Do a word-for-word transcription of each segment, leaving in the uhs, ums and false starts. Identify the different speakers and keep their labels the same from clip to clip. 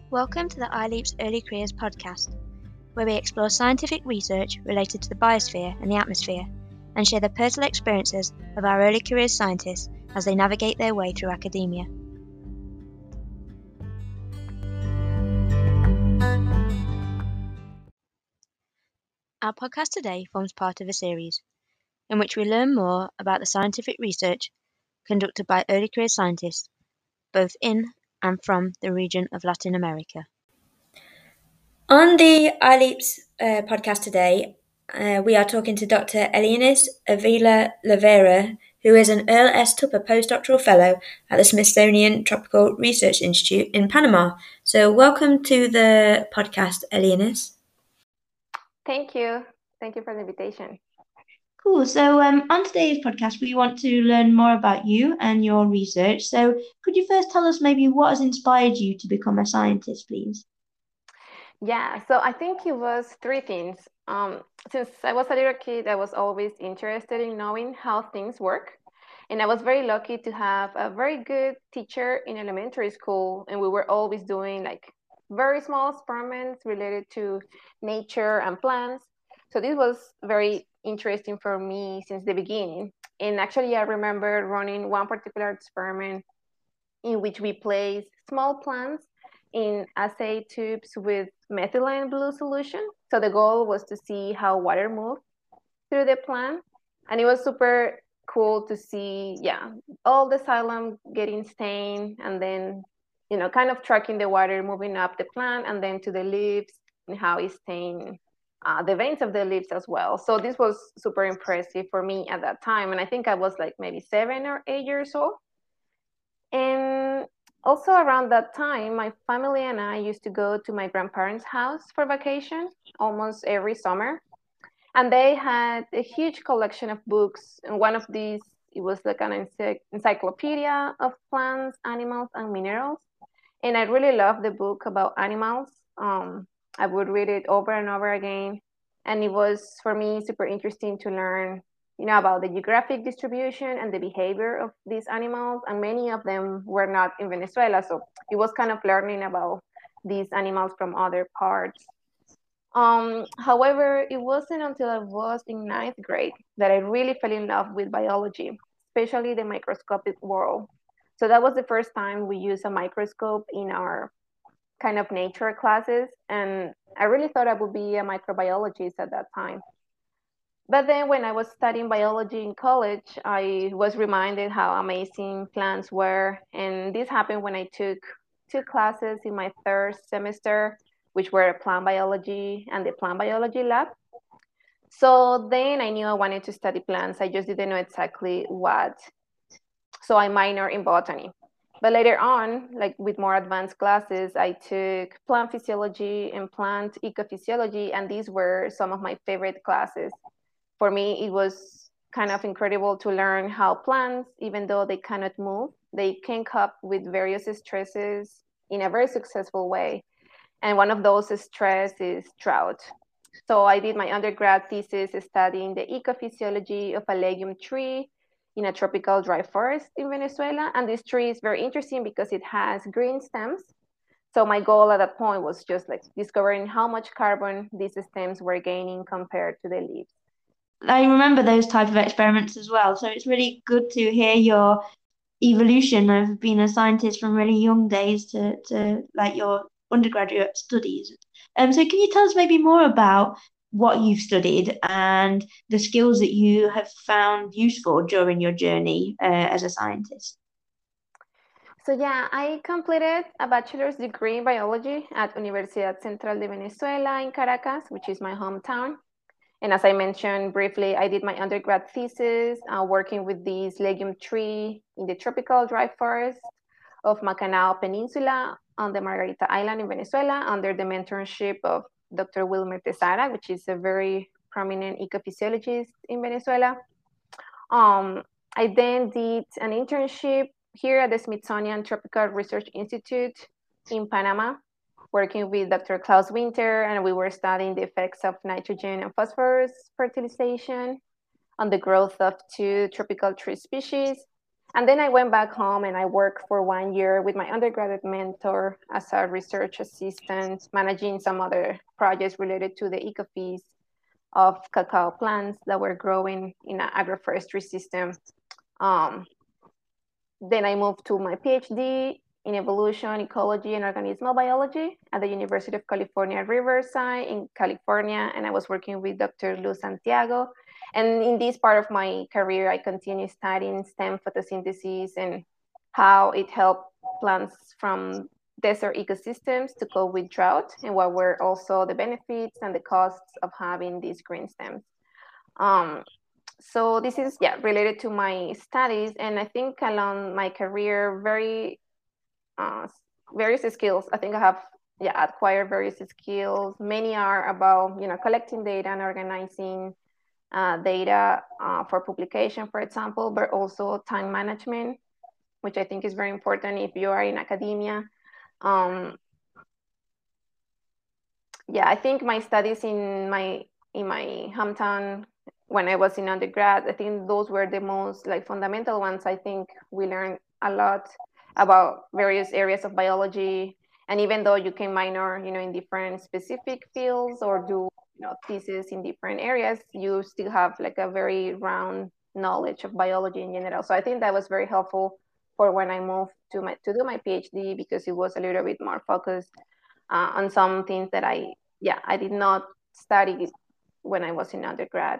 Speaker 1: Welcome to the iLeap's Early Careers podcast, where we explore scientific research related to the biosphere and the atmosphere, and share the personal experiences of our early careers scientists as they navigate their way through academia. Our podcast today forms part of a series in which we learn more about the scientific research conducted by early career scientists, both in and from the region of Latin America.
Speaker 2: On the iLeaps uh, podcast today, uh, we are talking to Doctor Elianis Avila Lavera, who is an Earl S. Tupper postdoctoral fellow at the Smithsonian Tropical Research Institute in Panama. So welcome to the podcast, Elianis.
Speaker 3: Thank you. Thank you for the invitation.
Speaker 1: Cool. So um, on today's podcast, we want to learn more about you and your research. So could you first tell us maybe what has inspired you to become a scientist, please?
Speaker 3: Yeah, so I think it was three things. Um, since I was a little kid, I was always interested in knowing how things work. And I was very lucky to have a very good teacher in elementary school. And we were always doing like very small experiments related to nature and plants. So this was very interesting for me since the beginning. And actually, I remember running one particular experiment in which we placed small plants in assay tubes with methylene blue solution. So the goal was to see how water moved through the plant. And it was super cool to see, yeah, all the xylem getting stained and then, you know, kind of tracking the water moving up the plant and then to the leaves and how it's stained uh, the veins of the leaves as well. So this was super impressive for me at that time. And I think I was like maybe seven or eight years old. And also around that time, my family and I used to go to my grandparents' house for vacation almost every summer. And they had a huge collection of books. And one of these, it was like an ency- encyclopedia of plants, animals, and minerals. And I really loved the book about animals. Um, I would read it over and over again. And it was, for me, super interesting to learn you know, about the geographic distribution and the behavior of these animals. And many of them were not in Venezuela. So it was kind of learning about these animals from other parts. Um, however, it wasn't until I was in ninth grade that I really fell in love with biology, especially the microscopic world. So that was the first time we used a microscope in our kind of nature classes. And I really thought I would be a microbiologist at that time. But then when I was studying biology in college, I was reminded how amazing plants were. And this happened when I took two classes in my third semester, which were plant biology and the plant biology lab. So then I knew I wanted to study plants. I just didn't know exactly what. So I minored in botany. But later on, like with more advanced classes, I took plant physiology and plant ecophysiology, and these were some of my favorite classes. For me, it was kind of incredible to learn how plants, even though they cannot move, they can cope with various stresses in a very successful way. And one of those stress is drought. So I did my undergrad thesis studying the ecophysiology of a legume tree in a tropical dry forest in Venezuela. And this tree is very interesting because it has green stems. So my goal at that point was just like discovering how much carbon these stems were gaining compared to the leaves.
Speaker 1: I remember those type of experiments as well. So it's really good to hear your evolution of being a scientist from really young days to, to like your undergraduate studies. Um, so can you tell us maybe more about what you've studied and the skills that you have found useful during your journey uh, as a scientist?
Speaker 3: So yeah, I completed a bachelor's degree in biology at Universidad Central de Venezuela in Caracas, which is my hometown. And as I mentioned briefly, I did my undergrad thesis uh, working with this legume tree in the tropical dry forest of Macanao Peninsula on the Margarita Island in Venezuela under the mentorship of Doctor Wilmer Tesara, which is a very prominent ecophysiologist in Venezuela. Um, I then did an internship here at the Smithsonian Tropical Research Institute in Panama, working with Doctor Klaus Winter, and we were studying the effects of nitrogen and phosphorus fertilization on the growth of two tropical tree species. And then I went back home and I worked for one year with my undergraduate mentor as a research assistant, managing some other projects related to the ecofees of cacao plants that were growing in an agroforestry system. Um, then I moved to my PhD in evolution, ecology, and organismal biology at the University of California, Riverside in California. And I was working with Doctor Luz Santiago. And in this part of my career, I continued studying stem photosynthesis and how it helped plants from desert ecosystems to cope with drought, and what were also the benefits and the costs of having these green stems. Um, so this is yeah related to my studies, and I think along my career, very uh, various skills. I think I have yeah acquired various skills. Many are about you know collecting data and organizing uh, data uh, for publication, for example, but also time management, which I think is very important if you are in academia. Um, yeah, I think my studies in my in my hometown when I was in undergrad, I think those were the most like fundamental ones. I think we learned a lot about various areas of biology, and even though you can minor, you know, in different specific fields or do you know thesis in different areas, you still have like a very round knowledge of biology in general. So I think that was very helpful for when I moved to my to do my PhD, because it was a little bit more focused uh, on some things that I yeah I did not study when I was in undergrad.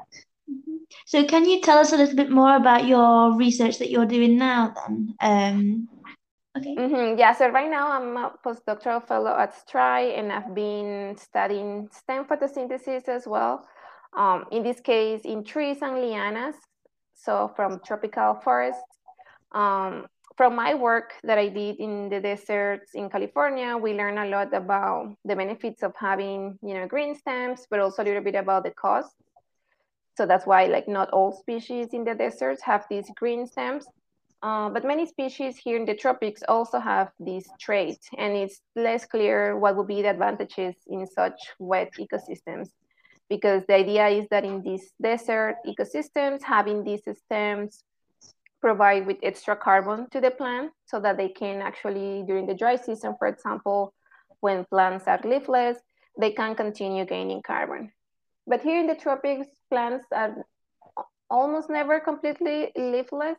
Speaker 1: So can you tell us a little bit more about your research that you're doing now then? Um, okay.
Speaker 3: Mm-hmm. Yeah, so right now I'm a postdoctoral fellow at S T R I, and I've been studying stem photosynthesis as well. Um, in this case, in trees and lianas, so from tropical forests. Um, from my work that I did in the deserts in California, we learned a lot about the benefits of having, you know, green stems, but also a little bit about the cost. So that's why, like, not all species in the deserts have these green stems. Uh, but many species here in the tropics also have this trait, and it's less clear what would be the advantages in such wet ecosystems. Because the idea is that in these desert ecosystems, having these stems provide with extra carbon to the plant so that they can actually, during the dry season, for example, when plants are leafless, they can continue gaining carbon. But here in the tropics, plants are almost never completely leafless.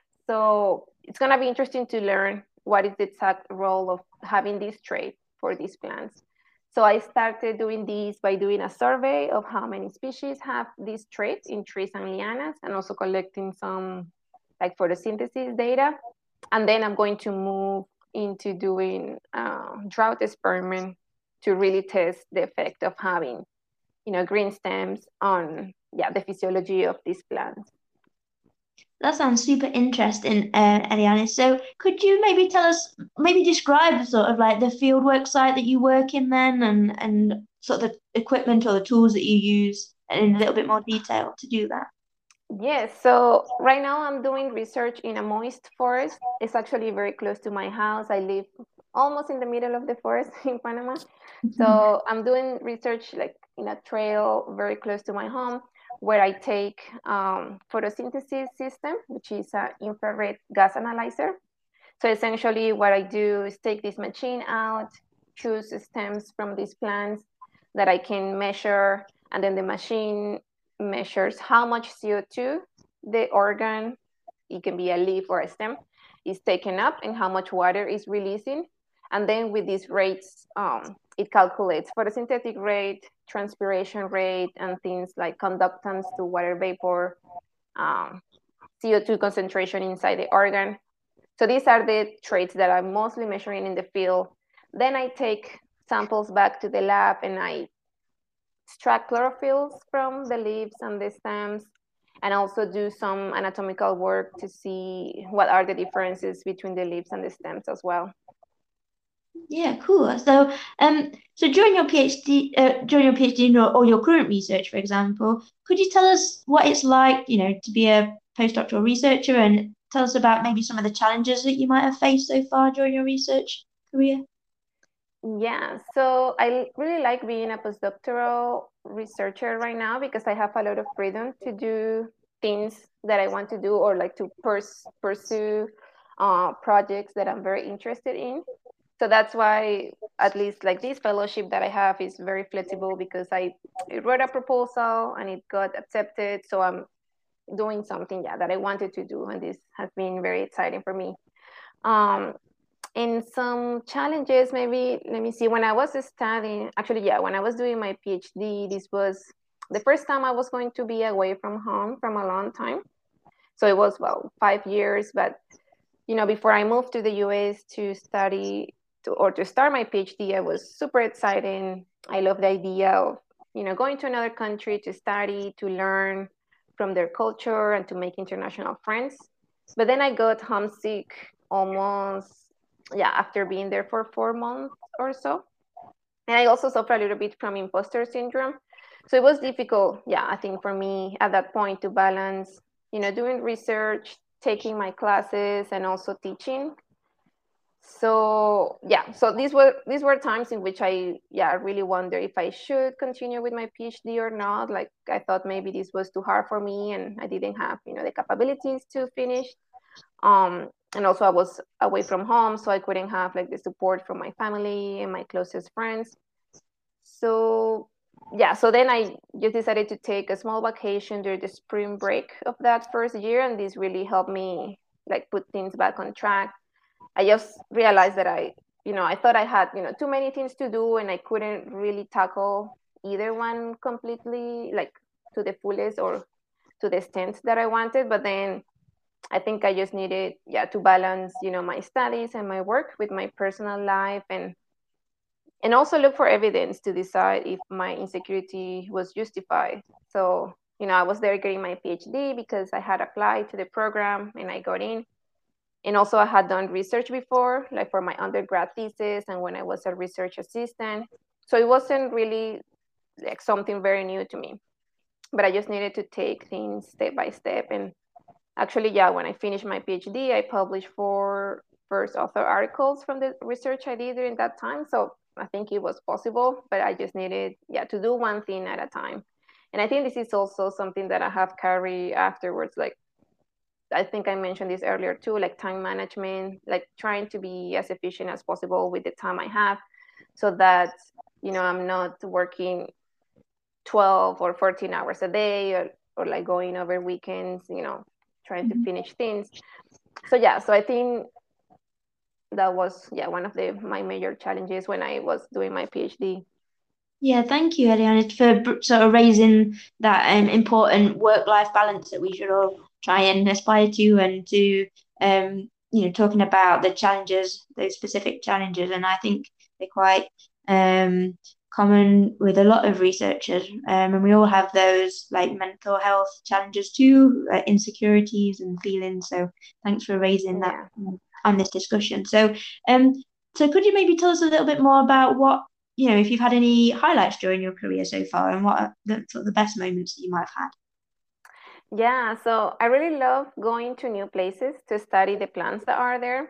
Speaker 3: So it's going to be interesting to learn what is the exact role of having this trait for these plants. So I started doing this by doing a survey of how many species have this trait in trees and lianas, and also collecting some like photosynthesis data. And then I'm going to move into doing uh, drought experiment to really test the effect of having, you know, green stems on yeah the physiology of these plants.
Speaker 1: That sounds super interesting, uh, Eliana. So could you maybe tell us, maybe describe sort of like the fieldwork site that you work in then, and and sort of the equipment or the tools that you use in a little bit more detail to do that?
Speaker 3: Yes, so right now I'm doing research in a moist forest. It's actually very close to my house. I live almost in the middle of the forest in Panama. So I'm doing research like in a trail very close to my home, where I take um, photosynthesis system, which is an infrared gas analyzer. So essentially what I do is take this machine out, choose stems from these plants that I can measure, and then the machine measures how much C O two the organ, it can be a leaf or a stem, is taken up, and how much water is releasing. And then with these rates, um, it calculates photosynthetic rate, transpiration rate, and things like conductance to water vapor, um, C O two concentration inside the organ. So these are the traits that I'm mostly measuring in the field. Then I take samples back to the lab, and I extract chlorophylls from the leaves and the stems, and also do some anatomical work to see what are the differences between the leaves and the stems as well.
Speaker 1: Yeah, cool. So, um, so during your PhD, uh, during your PhD or, or your current research, for example, could you tell us what it's like, you know, to be a postdoctoral researcher, and tell us about maybe some of the challenges that you might have faced so far during your research career?
Speaker 3: Yeah, so I really like being a postdoctoral researcher right now, because I have a lot of freedom to do things that I want to do, or like to pers- pursue uh, projects that I'm very interested in. So that's why, at least like this fellowship that I have is very flexible, because I, I wrote a proposal and it got accepted. So I'm doing something, yeah, that I wanted to do, and this has been very exciting for me. Um, and some challenges, maybe, let me see. When I was studying, actually, yeah, when I was doing my PhD, this was the first time I was going to be away from home from a long time. So it was, well, five years. But you know, before I moved to the U S to study to, or to start my PhD, I was super excited. I love the idea of, you know, going to another country to study, to learn from their culture, and to make international friends. But then I got homesick almost, yeah, after being there for four months or so. And I also suffer a little bit from imposter syndrome. So it was difficult, yeah, I think for me at that point to balance, you know, doing research, taking my classes, and also teaching. So yeah, so these were these were times in which I, yeah, really wonder if I should continue with my PhD or not. Like, I thought maybe this was too hard for me and I didn't have, you know, the capabilities to finish. Um, and also I was away from home, so I couldn't have like the support from my family and my closest friends. So yeah, so then I just decided to take a small vacation during the spring break of that first year, and this really helped me like put things back on track. I just realized that I, you know, I thought I had, you know, too many things to do, and I couldn't really tackle either one completely, like to the fullest or to the extent that I wanted. But then I think I just needed, yeah, to balance, you know, my studies and my work with my personal life, and and also look for evidence to decide if my insecurity was justified. So, you know, I was there getting my PhD because I had applied to the program and I got in. And also, I had done research before, like for my undergrad thesis and when I was a research assistant. So it wasn't really like something very new to me, but I just needed to take things step by step. And actually, yeah, when I finished my PhD, I published four first author articles from the research I did during that time. So I think it was possible, but I just needed, yeah, to do one thing at a time. And I think this is also something that I have carried afterwards. Like, I think I mentioned this earlier too, like time management, like trying to be as efficient as possible with the time I have, so that, you know, I'm not working twelve or fourteen hours a day, or, or like going over weekends, you know, trying to
Speaker 1: Mhm.
Speaker 3: finish things. So yeah, so I think that was, yeah, one of the my major challenges when I was doing my PhD.
Speaker 1: Yeah, thank you, Eliana, for br- sort of raising that um, important work-life balance that we should all try and aspire to, and to um, you know, talking about the challenges, those specific challenges, and I think they're quite um common with a lot of researchers, um, and we all have those like mental health challenges too, uh, insecurities and feelings. So thanks for raising that
Speaker 3: Yeah.
Speaker 1: on this discussion. So um, so could you maybe tell us a little bit more about what, you know, if you've had any highlights during your career so far, and what are the sort of the best moments that you might have had?
Speaker 3: Yeah, so I really love going to new places to study the plants that are there.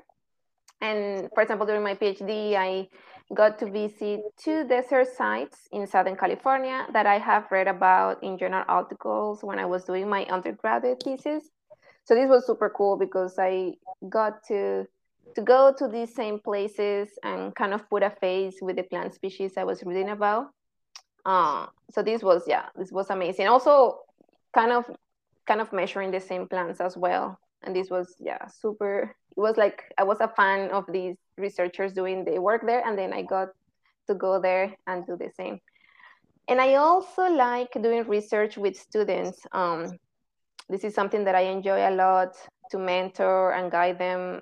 Speaker 3: And for example, during my PhD, I got to visit two desert sites in Southern California that I have read about in journal articles when I was doing my undergraduate thesis. So this was super cool because I got to to go to these same places and kind of put a face with the plant species I was reading about. Uh, so this was, yeah, this was amazing. Also, kind of kind of measuring the same plants as well. And this was, yeah, super. It was like I was a fan of these researchers doing the work there, and then I got to go there and do the same. And I also like doing research with students. Um, this is something that I enjoy a lot, to mentor and guide them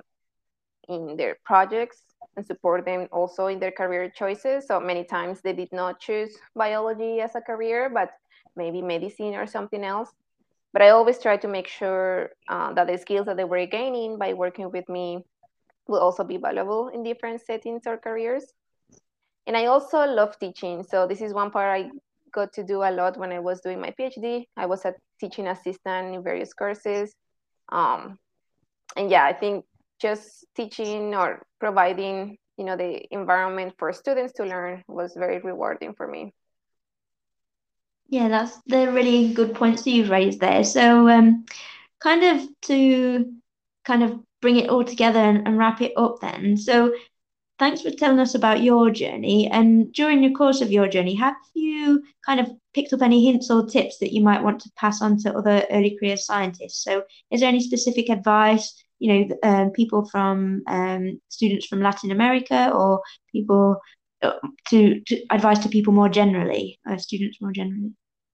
Speaker 3: in their projects and support them also in their career choices. So many times they did not choose biology as a career, but maybe medicine or something else. But I always try to make sure uh, that the skills that they were gaining by working with me will also be valuable in different settings or careers. And I also love teaching. So this is one part I got to do a lot when I was doing my PhD. I was a teaching assistant in various courses. Um, and yeah, I think just teaching or providing, you know, the environment for students to learn was very rewarding for me.
Speaker 1: Yeah, that's the really good points that you've raised there. So, um, kind of to kind of bring it all together and, and wrap it up then. So, thanks for telling us about your journey. And during the course of your journey, have you kind of picked up any hints or tips that you might want to pass on to other early career scientists? So, is there any specific advice, you know, um, people from um, students from Latin America or people uh, to, to advice to people more generally, uh, students more generally?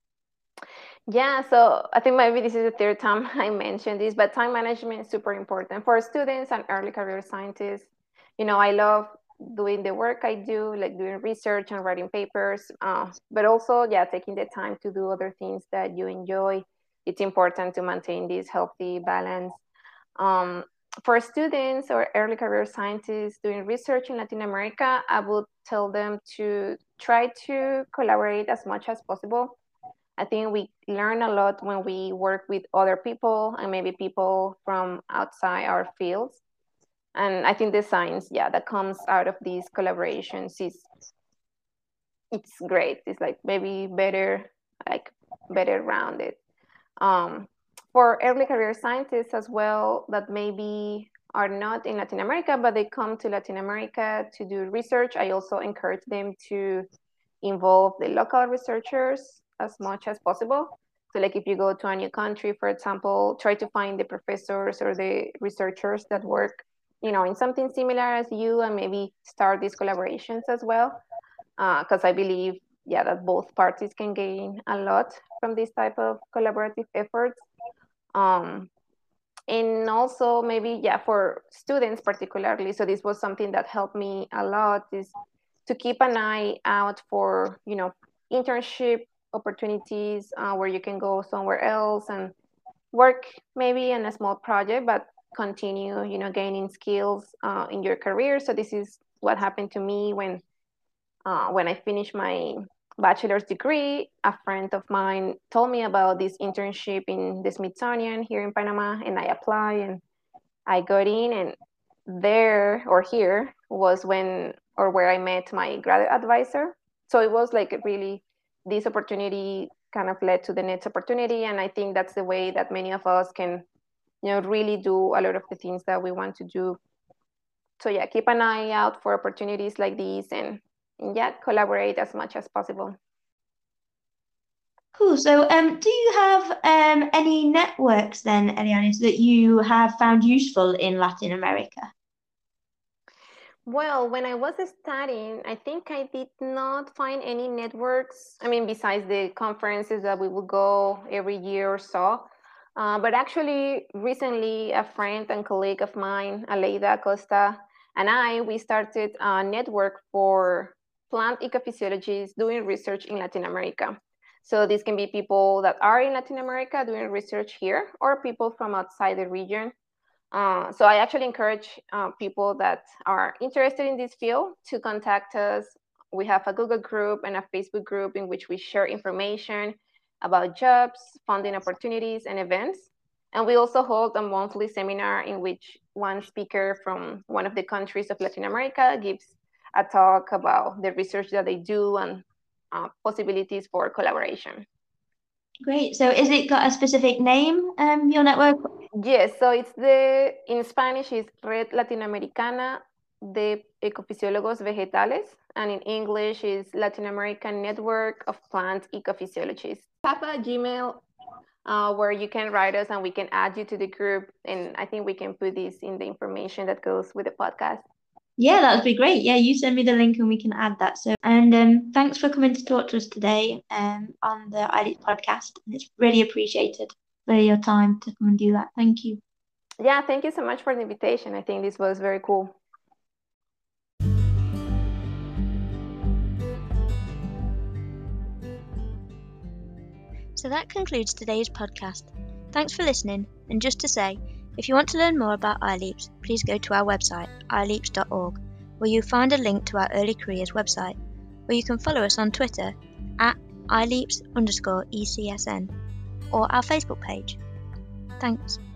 Speaker 3: Yeah, so I think maybe this is the third time I mentioned this, but time management is super important for students and early career scientists. You know, I love doing the work I do, like doing research and writing papers, uh, but also, yeah, taking the time to do other things that you enjoy. It's important to maintain this healthy balance. Um, for students or early career scientists doing research in Latin America, I would tell them to try to collaborate as much as possible. I think we learn a lot when we work with other people and maybe people from outside our fields. And I think the science, yeah, that comes out of these collaborations is it's great. It's like maybe better, like better rounded. Um, for early career scientists as well, that maybe are not in Latin America, but they come to Latin America to do research. I also encourage them to involve the local researchers as much as possible. So, like if you go to a new country, for example, try to find the professors or the researchers that work, you know, in something similar as you, and maybe start these collaborations as well. Because uh, I believe, yeah, that both parties can gain a lot from this type of collaborative efforts. Um, and also maybe, yeah, for students particularly. So this was something that helped me a lot, is to keep an eye out for, you know, internship opportunities uh, where you can go somewhere else and work maybe in a small project, but continue, you know, gaining skills uh, in your career. So this is what happened to me when uh, when I finished my bachelor's degree. A friend of mine told me about this internship in the Smithsonian here in Panama, and I applied and I got in. And there or here was when or where I met my graduate advisor. So it was like really this opportunity kind of led to the next opportunity, and I think that's the way that many of us can, you know, really do a lot of the things that we want to do. So yeah, keep an eye out for opportunities like these, and, and yeah, collaborate as much as possible.
Speaker 1: Cool. So, um, do you have um any networks then, Elianis, that you have found useful in Latin America?
Speaker 3: Well, when I was studying, I think I did not find any networks. I mean, besides the conferences that we would go every year or so. Uh, but actually, recently, a friend and colleague of mine, Aleida Costa, and I, we started a network for plant ecophysiologists doing research in Latin America. So these can be people that are in Latin America doing research here, or people from outside the region. Uh, so I actually encourage uh, people that are interested in this field to contact us. We have a Google group and a Facebook group in which we share information about jobs, funding opportunities, and events. And we also hold a monthly seminar in which one speaker from one of the countries of Latin America gives a talk about the research that they do and uh, possibilities for collaboration.
Speaker 1: Great. So, is it got a specific name, um, your network?
Speaker 3: Yes, so it's the, in Spanish, is Red Latinoamericana de Ecofisiólogos Vegetales, and in English is Latin American Network of Plant Ecophysiologists. Have a Gmail uh, where you can write us and we can add you to the group, and I think we can put this in the information that goes with the podcast.
Speaker 1: Yeah, that would be great. Yeah, you send me the link and we can add that. So, and um, thanks for coming to talk to us today um, on the I L E A P podcast. It's really appreciated for your time to come and do that. Thank you.
Speaker 3: Yeah, thank you so much for the invitation. I think this was very cool.
Speaker 2: So that concludes today's podcast. Thanks for listening, and just to say, if you want to learn more about I L E A P S, please go to our website, i leaps dot org, where you'll find a link to our Early Careers website, or you can follow us on Twitter at ileaps underscore ECSN, or our Facebook page. Thanks.